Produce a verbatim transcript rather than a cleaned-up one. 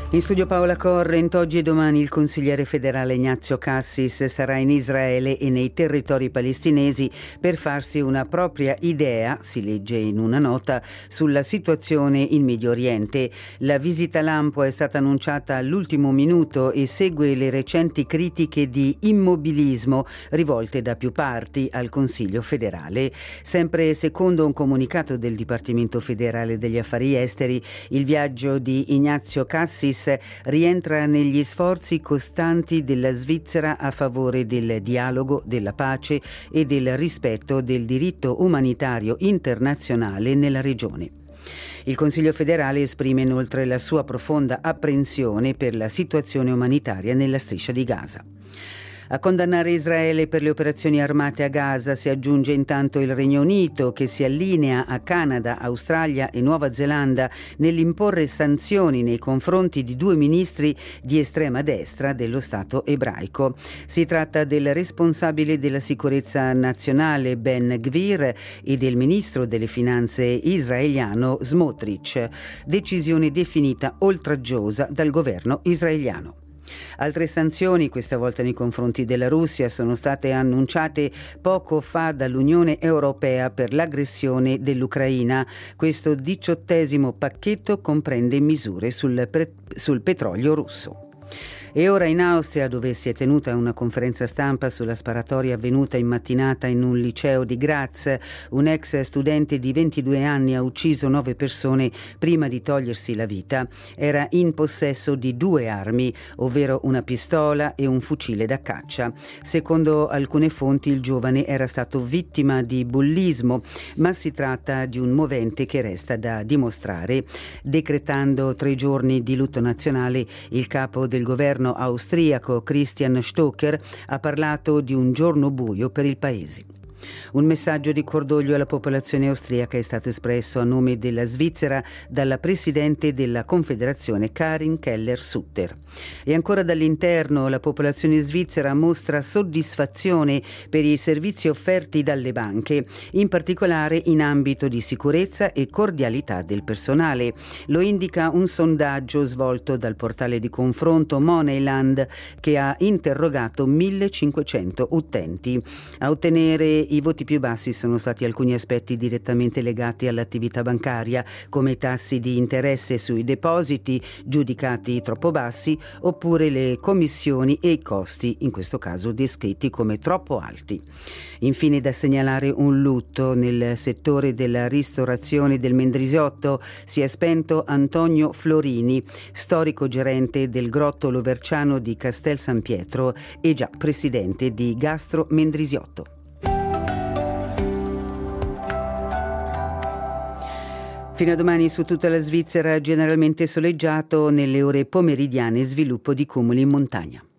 In studio Paola Corrent. Oggi e domani il consigliere federale Ignazio Cassis sarà in Israele e nei territori palestinesi per farsi una propria idea, si legge in una nota, sulla situazione in Medio Oriente. La visita lampo è stata annunciata all'ultimo minuto e segue le recenti critiche di immobilismo rivolte da più parti al Consiglio federale. Sempre secondo un comunicato del Dipartimento federale degli Affari Esteri, il viaggio di Ignazio Cassis rientra negli sforzi costanti della Svizzera a favore del dialogo, della pace e del rispetto del diritto umanitario internazionale nella regione. Il Consiglio federale esprime inoltre la sua profonda apprensione per la situazione umanitaria nella striscia di Gaza. A condannare Israele per le operazioni armate a Gaza si aggiunge intanto il Regno Unito, che si allinea a Canada, Australia e Nuova Zelanda nell'imporre sanzioni nei confronti di due ministri di estrema destra dello Stato ebraico. Si tratta del responsabile della sicurezza nazionale Ben Gvir e del ministro delle finanze israeliano Smotrich, decisione definita oltraggiosa dal governo israeliano. Altre sanzioni, questa volta nei confronti della Russia, sono state annunciate poco fa dall'Unione Europea per l'aggressione dell'Ucraina. Questo diciottesimo pacchetto comprende misure sul, pre- sul petrolio russo. E ora in Austria, dove si è tenuta una conferenza stampa sulla sparatoria avvenuta in mattinata in un liceo di Graz, un ex studente di ventidue anni ha ucciso nove persone prima di togliersi la vita. Era in possesso di due armi, ovvero una pistola e un fucile da caccia. Secondo alcune fonti il giovane era stato vittima di bullismo, ma si tratta di un movente che resta da dimostrare. Decretando tre giorni di lutto nazionale, il capo del governo austriaco Christian Stocker ha parlato di un giorno buio per il paese. Un messaggio di cordoglio alla popolazione austriaca è stato espresso a nome della Svizzera dalla presidente della Confederazione Karin Keller-Sutter. E ancora dall'interno, la popolazione svizzera mostra soddisfazione per i servizi offerti dalle banche, in particolare in ambito di sicurezza e cordialità del personale. Lo indica un sondaggio svolto dal portale di confronto Moneyland, che ha interrogato millecinquecento utenti. A ottenere i voti più bassi sono stati alcuni aspetti direttamente legati all'attività bancaria, come i tassi di interesse sui depositi giudicati troppo bassi, oppure le commissioni e i costi, in questo caso descritti come troppo alti. Infine, da segnalare un lutto nel settore della ristorazione del Mendrisiotto. Si è spento Antonio Florini, storico gerente del Grotto Loverciano di Castel San Pietro e già presidente di Gastro Mendrisiotto. Fino a domani su tutta la Svizzera generalmente soleggiato, nelle ore pomeridiane sviluppo di cumuli in montagna.